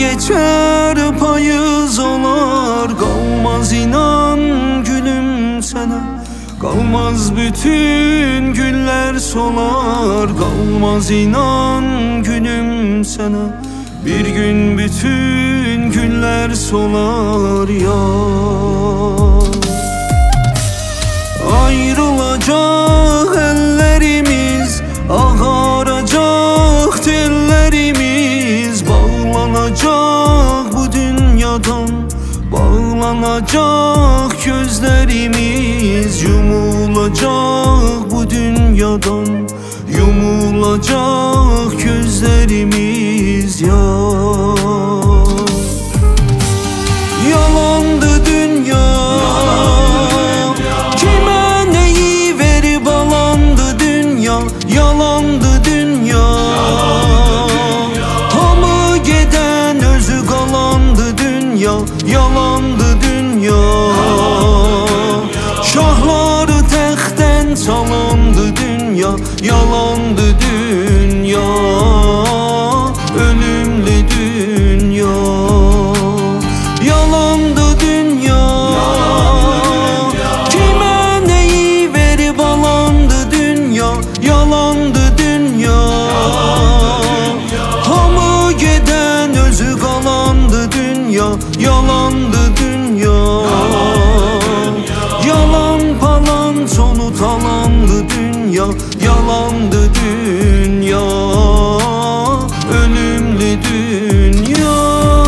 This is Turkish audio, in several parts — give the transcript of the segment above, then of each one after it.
geçer payız olar. Kalmaz inan gülüm sana, kalmaz bütün güller solar. Kalmaz inan gülüm sana, bir gün bütün güller solar ya. Ayrılacak ellerimiz, ağaracak tellerimiz. Bağlanacak bu dünyadan, bağlanacak gözlerimiz. Yumulacak bu dünyadan, yumulacak gözlerimiz ya. Yalandı dünya, kime neyi verip alandı dünya. Yalandı dünya, hamı geden özü kalandı dünya. Yalandı dünya, şahları textden çalandı dünya. Yalandı dünya, ölümlü dünya. Yalandı dünya, kime neyi verip alandı dünya. Yalandı dünya, hamı geden özü kalandı dünya. Yalandı dünya, yalan palan sonu talandı dünya. Yalandı dünya, ölümlü dünya.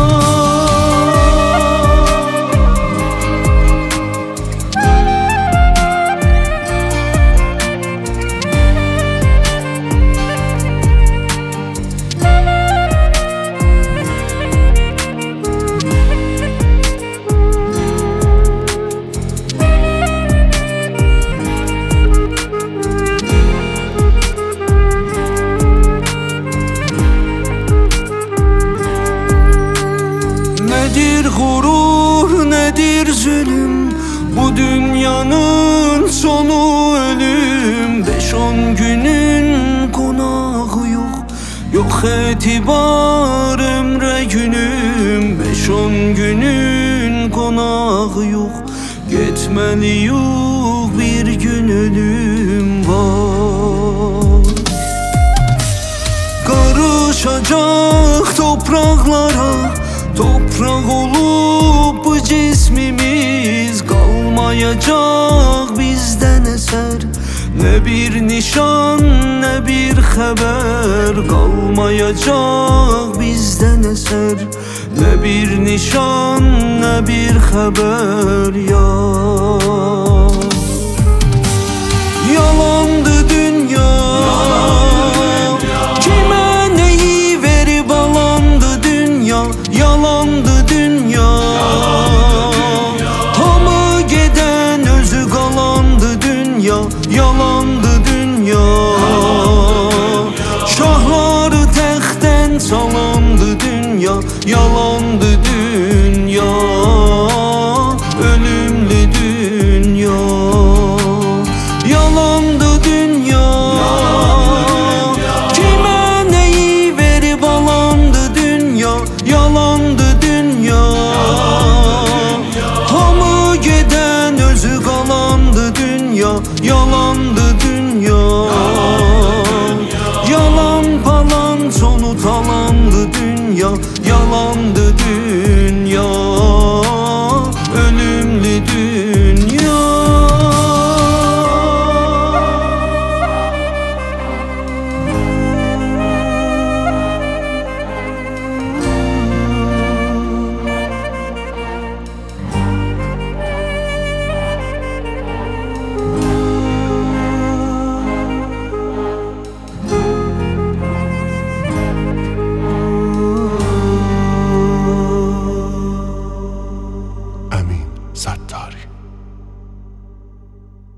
Nedir gurur, nedir zulüm, bu dünyanın sonu ölüm. 5-10 günün konağı yok, yok etibar ömre günüm. 5-10 günün konağı yok, gitmeli yok bir gün ölüm var. Karışacak topraklara, toprak olup bu cismimiz. Kalmayacak bizden eser, ne bir nişan ne bir haber. Kalmayacak bizden eser, ne bir nişan ne bir haber ya. Yalandı dünya, kime neyi verip alandı dünya. Yalandı dünya, hamı geden özü kalandı dünya. Yalandı dünya, şahları textden çalandı dünya. Yalandı dünya, ölümlü dünya. Yalandı dünya, kime neyi verip alandı dünya. Yalandı dünya, hamı geden özü kalandı dünya. Yalandı dünya, yalan palan sonu talandı dünya. Yalandı dünya, ölümlü dünya. Amin Sattar.